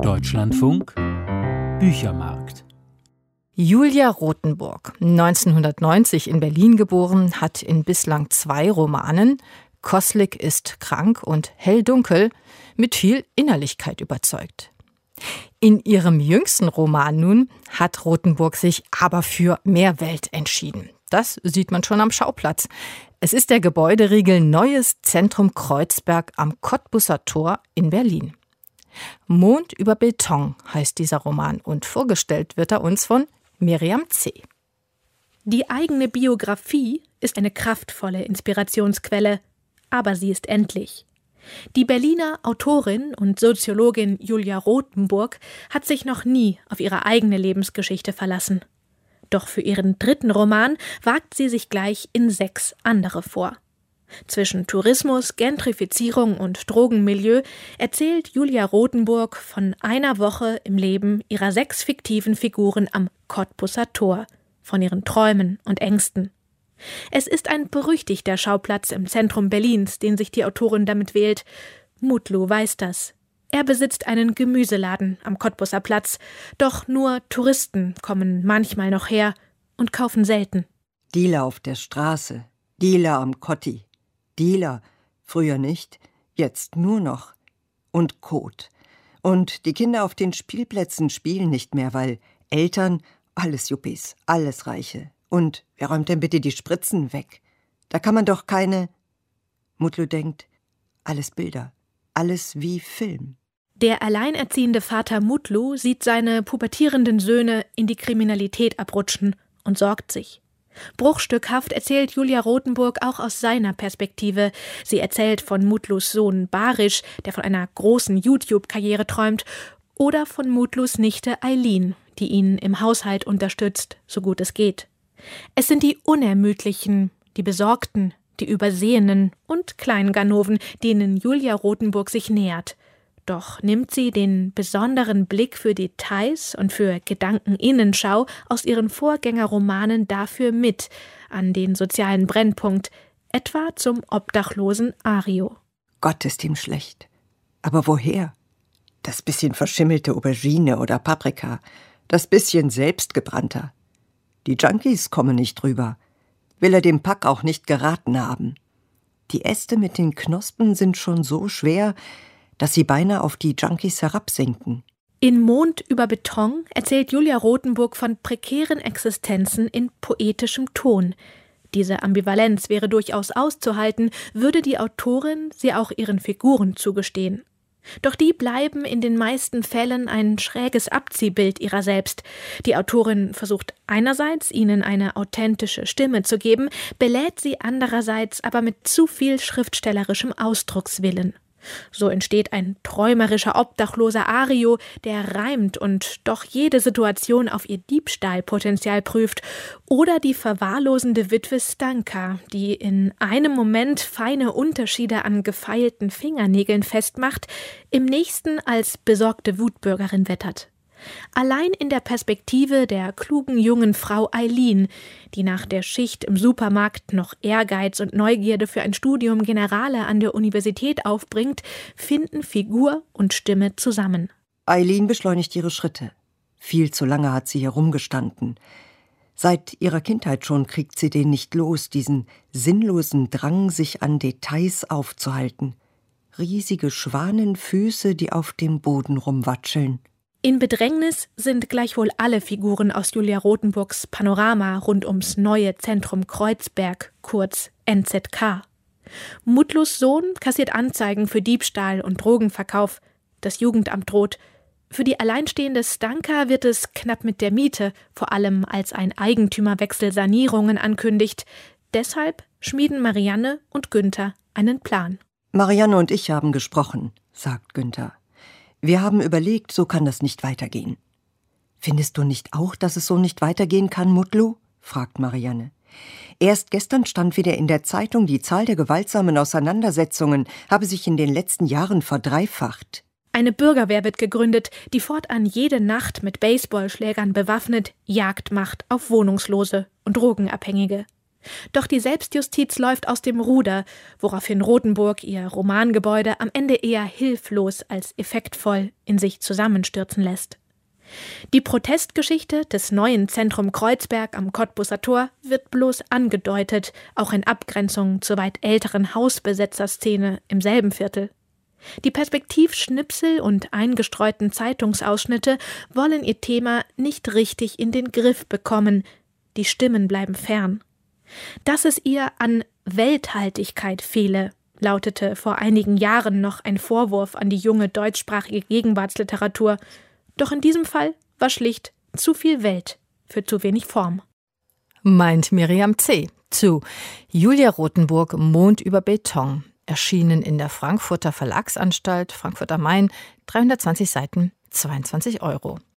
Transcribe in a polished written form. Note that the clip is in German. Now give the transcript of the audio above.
Deutschlandfunk Büchermarkt. Julia Rothenburg, 1990 in Berlin geboren, hat in bislang 2 Romanen »Koslik ist krank« und »Hell-Dunkel« mit viel Innerlichkeit überzeugt. In ihrem jüngsten Roman nun hat Rothenburg sich aber für mehr Welt entschieden. Das sieht man schon am Schauplatz. Es ist der Gebäuderiegel Neues Zentrum Kreuzberg am Kottbusser Tor in Berlin. »Mond über Beton« heißt dieser Roman und vorgestellt wird er uns von Miriam C. Die eigene Biografie ist eine kraftvolle Inspirationsquelle, aber sie ist endlich. Die Berliner Autorin und Soziologin Julia Rothenburg hat sich noch nie auf ihre eigene Lebensgeschichte verlassen. Doch für ihren 3. Roman wagt sie sich gleich in 6 andere vor. Zwischen Tourismus, Gentrifizierung und Drogenmilieu erzählt Julia Rothenburg von einer Woche im Leben ihrer 6 fiktiven Figuren am Kottbusser Tor, von ihren Träumen und Ängsten. Es ist ein berüchtigter Schauplatz im Zentrum Berlins, den sich die Autorin damit wählt. Mutlu weiß das. Er besitzt einen Gemüseladen am Kottbusser Platz, doch nur Touristen kommen manchmal noch her und kaufen selten. Dealer auf der Straße, Dealer am Kotti. Dealer, früher nicht, jetzt nur noch. Und Kot. Und die Kinder auf den Spielplätzen spielen nicht mehr, weil Eltern, alles Yuppies, alles Reiche. Und wer räumt denn bitte die Spritzen weg? Da kann man doch keine... Mutlu denkt, alles Bilder, alles wie Film. Der alleinerziehende Vater Mutlu sieht seine pubertierenden Söhne in die Kriminalität abrutschen und sorgt sich. Bruchstückhaft erzählt Julia Rothenburg auch aus seiner Perspektive. Sie erzählt von Mutlus Sohn Barisch, der von einer großen YouTube-Karriere träumt, oder von Mutlus Nichte Eileen, die ihn im Haushalt unterstützt, so gut es geht. Es sind die Unermüdlichen, die Besorgten, die Übersehenen und kleinen Ganoven, denen Julia Rothenburg sich nähert. Doch nimmt sie den besonderen Blick für Details und für Gedankeninnenschau aus ihren Vorgängerromanen dafür mit an den sozialen Brennpunkt, etwa zum obdachlosen Ario. Gott, ist ihm schlecht. Aber woher? Das bisschen verschimmelte Aubergine oder Paprika, das bisschen selbstgebrannter. Die Junkies kommen nicht drüber. Will er dem Pack auch nicht geraten haben. Die Äste mit den Knospen sind schon so schwer, dass sie beinahe auf die Junkies herabsinken. In »Mond über Beton« erzählt Julia Rothenburg von prekären Existenzen in poetischem Ton. Diese Ambivalenz wäre durchaus auszuhalten, würde die Autorin sie auch ihren Figuren zugestehen. Doch die bleiben in den meisten Fällen ein schräges Abziehbild ihrer selbst. Die Autorin versucht einerseits, ihnen eine authentische Stimme zu geben, belädt sie andererseits aber mit zu viel schriftstellerischem Ausdruckswillen. So entsteht ein träumerischer obdachloser Ario, der reimt und doch jede Situation auf ihr Diebstahlpotenzial prüft, oder die verwahrlosende Witwe Stanka, die in einem Moment feine Unterschiede an gefeilten Fingernägeln festmacht, im nächsten als besorgte Wutbürgerin wettert. Allein in der Perspektive der klugen jungen Frau Eileen, die nach der Schicht im Supermarkt noch Ehrgeiz und Neugierde für ein Studium Generale an der Universität aufbringt, finden Figur und Stimme zusammen. Eileen beschleunigt ihre Schritte. Viel zu lange hat sie hier rumgestanden. Seit ihrer Kindheit schon kriegt sie den nicht los, diesen sinnlosen Drang, sich an Details aufzuhalten. Riesige Schwanenfüße, die auf dem Boden rumwatscheln. In Bedrängnis sind gleichwohl alle Figuren aus Julia Rothenburgs Panorama rund ums neue Zentrum Kreuzberg, kurz NZK. Mutlus Sohn kassiert Anzeigen für Diebstahl und Drogenverkauf. Das Jugendamt droht. Für die alleinstehende Stanka wird es knapp mit der Miete, vor allem als ein Eigentümerwechsel Sanierungen ankündigt. Deshalb schmieden Marianne und Günther einen Plan. Marianne und ich haben gesprochen, sagt Günther. Wir haben überlegt, so kann das nicht weitergehen. Findest du nicht auch, dass es so nicht weitergehen kann, Mutlu? Fragt Marianne. Erst gestern stand wieder in der Zeitung, die Zahl der gewaltsamen Auseinandersetzungen habe sich in den letzten Jahren verdreifacht. Eine Bürgerwehr wird gegründet, die fortan jede Nacht mit Baseballschlägern bewaffnet Jagd macht auf Wohnungslose und Drogenabhängige. Doch die Selbstjustiz läuft aus dem Ruder, woraufhin Rothenburg ihr Romangebäude am Ende eher hilflos als effektvoll in sich zusammenstürzen lässt. Die Protestgeschichte des neuen Zentrum Kreuzberg am Cottbuser Tor wird bloß angedeutet, auch in Abgrenzung zur weit älteren Hausbesetzerszene im selben Viertel. Die Perspektivschnipsel und eingestreuten Zeitungsausschnitte wollen ihr Thema nicht richtig in den Griff bekommen, die Stimmen bleiben fern. Dass es ihr an Welthaltigkeit fehle, lautete vor einigen Jahren noch ein Vorwurf an die junge deutschsprachige Gegenwartsliteratur. Doch in diesem Fall war schlicht zu viel Welt für zu wenig Form. Meint Miriam C. zu Julia Rothenburg, Mond über Beton. Erschienen in der Frankfurter Verlagsanstalt, Frankfurt am Main, 320 Seiten, 22 €.